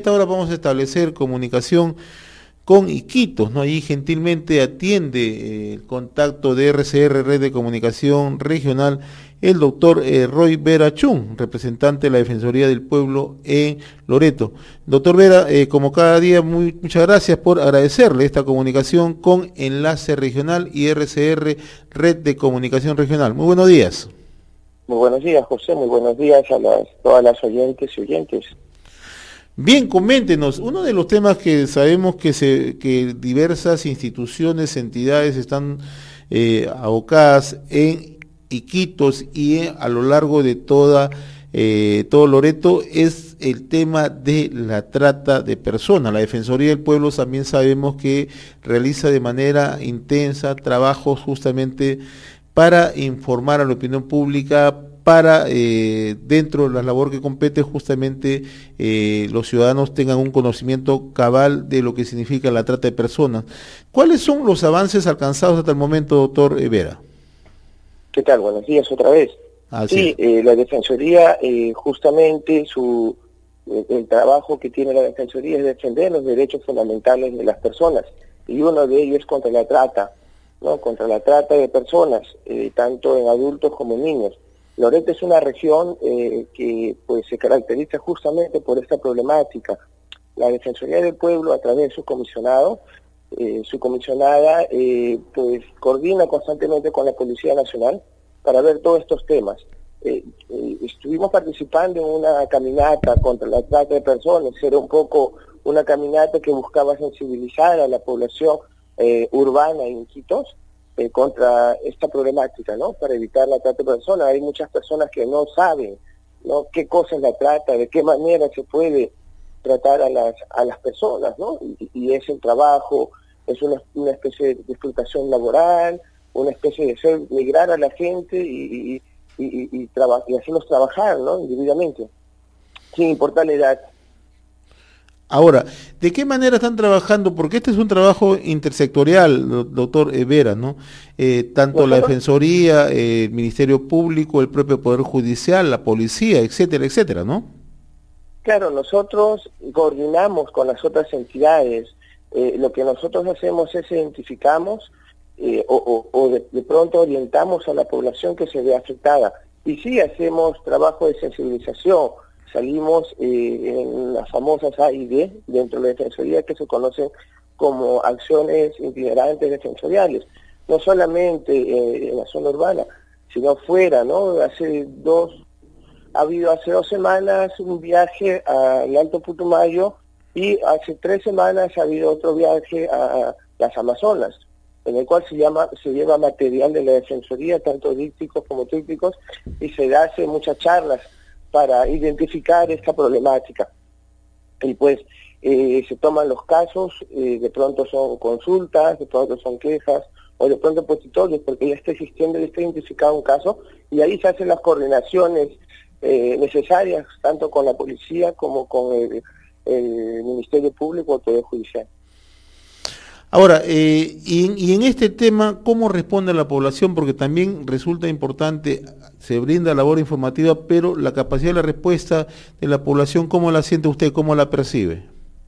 esta hora vamos a establecer comunicación con Iquitos, ¿no? Ahí gentilmente atiende el contacto de RCR, Red de Comunicación Regional, el doctor Roy Vera Chun, representante de la Defensoría del Pueblo en Loreto. Doctor Vera, como cada día, muchas gracias por agradecerle esta comunicación con Enlace Regional y RCR, Red de Comunicación Regional. Muy buenos días. Muy buenos días, José, muy buenos días a todas las oyentes y oyentes. Bien, coméntenos, uno de los temas que sabemos que diversas instituciones, entidades están abocadas en Iquitos y a lo largo de todo Loreto es el tema de la trata de personas. La Defensoría del Pueblo también sabemos que realiza de manera intensa trabajos justamente para informar a la opinión pública, para dentro de la labor que compete justamente los ciudadanos tengan un conocimiento cabal de lo que significa la trata de personas. ¿Cuáles son los avances alcanzados hasta el momento, doctor Vera? ¿Qué tal? Buenos días otra vez. Sí, la Defensoría, justamente el trabajo que tiene la Defensoría es defender los derechos fundamentales de las personas, y uno de ellos es contra la trata, ¿no? Contra la trata de personas, tanto en adultos como en niños. Loreto es una región que pues se caracteriza justamente por esta problemática. La Defensoría del Pueblo, a través de su comisionado, su comisionada pues coordina constantemente con la Policía Nacional para ver todos estos temas. Estuvimos participando en una caminata contra la trata de personas. Era un poco una caminata que buscaba sensibilizar a la población urbana en Iquitos contra esta problemática, ¿no? Para evitar la trata de personas. Hay muchas personas que no saben, ¿no?, qué cosa es la trata, de qué manera se puede tratar a las personas, ¿no? Y es el trabajo, es una especie de explotación laboral, una especie de hacer migrar a la gente y hacerlos trabajar, ¿no?, individualmente, sin importar la edad. Ahora, ¿de qué manera están trabajando? Porque este es un trabajo intersectorial, doctor Vera, ¿no? Tanto la Defensoría, el Ministerio Público, el propio Poder Judicial, la Policía, etcétera, etcétera, ¿no? Claro, nosotros coordinamos con las otras entidades. Lo que nosotros hacemos es identificamos de pronto orientamos a la población que se ve afectada. Y sí hacemos trabajo de sensibilización. Salimos en las famosas A y D dentro de la Defensoría, que se conocen como acciones itinerantes defensoriales, no solamente en la zona urbana, sino fuera, ¿no? Ha habido hace 2 semanas un viaje al Alto Putumayo, y hace 3 semanas ha habido otro viaje a las Amazonas, en el cual se lleva material de la Defensoría, tanto dípticos como trípticos, y se hace muchas charlas para identificar esta problemática. Y pues se toman los casos, de pronto son consultas, de pronto son quejas, o de pronto petitorios, porque ya está existiendo, ya está identificado un caso, y ahí se hacen las coordinaciones necesarias, tanto con la policía como con el Ministerio Público o el Poder Judicial. Ahora, y en este tema, ¿cómo responde la población? Porque también resulta importante, se brinda labor informativa, pero la capacidad de la respuesta de la población, ¿cómo la siente usted? ¿Cómo la percibe?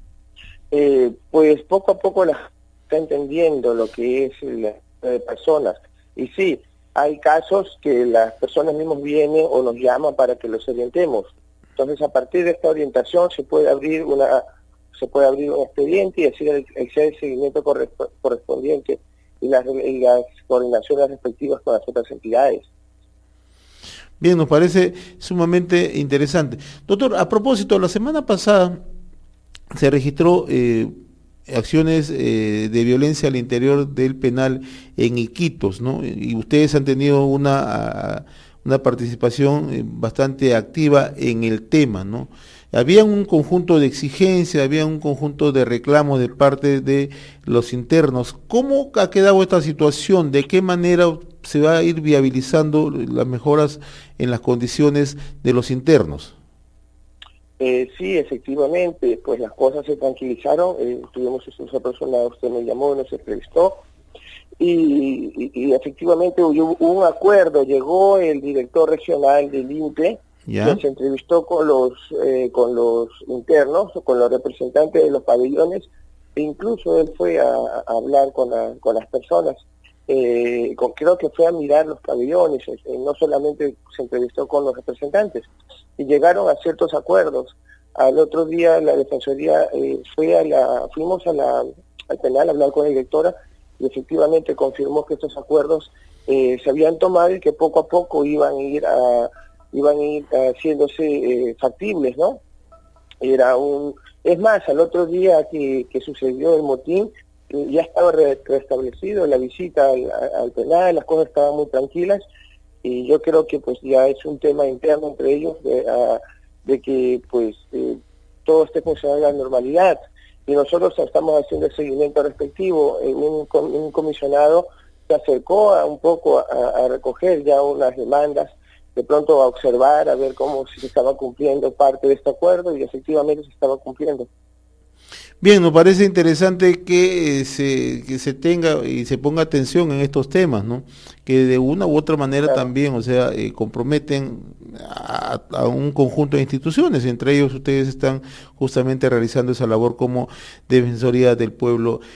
Pues poco a poco la está entendiendo lo que es la de personas. Y sí, hay casos que las personas mismas vienen o nos llaman para que los orientemos. Entonces, a partir de esta orientación se puede abrir un expediente y hacer el seguimiento correspondiente y las coordinaciones respectivas con las otras entidades. Bien, nos parece sumamente interesante. Doctor, a propósito, la semana pasada se registró acciones de violencia al interior del penal en Iquitos, ¿no? Y ustedes han tenido una participación bastante activa en el tema, ¿no? Había un conjunto de exigencias, había un conjunto de reclamos de parte de los internos. ¿Cómo ha quedado esta situación? ¿De qué manera se va a ir viabilizando las mejoras en las condiciones de los internos? Sí, efectivamente, pues las cosas se tranquilizaron. Tuvimos esa persona, usted me llamó, nos entrevistó, y efectivamente hubo un acuerdo. Llegó el director regional del INPE ¿Ya? Se entrevistó con los internos, con los representantes de los pabellones, e incluso él fue a hablar con las personas. Creo que fue a mirar los pabellones, no solamente se entrevistó con los representantes, y llegaron a ciertos acuerdos. Al otro día la Defensoría fuimos al penal a hablar con la directora, y efectivamente confirmó que estos acuerdos se habían tomado y que poco a poco iban a ir haciéndose factibles, ¿no? Es más, al otro día que sucedió el motín, ya estaba restablecido la visita al penal, las cosas estaban muy tranquilas, y yo creo que pues ya es un tema interno entre ellos de que pues todo esté funcionando a la normalidad, y nosotros estamos haciendo el seguimiento respectivo. Un comisionado se acercó un poco a recoger ya unas demandas, de pronto a observar, a ver cómo se estaba cumpliendo parte de este acuerdo, y efectivamente se estaba cumpliendo. Bien, nos parece interesante que se tenga y se ponga atención en estos temas, ¿no? Que de una u otra manera Claro. también, o sea, comprometen a un conjunto de instituciones, entre ellos ustedes están justamente realizando esa labor como Defensoría del Pueblo.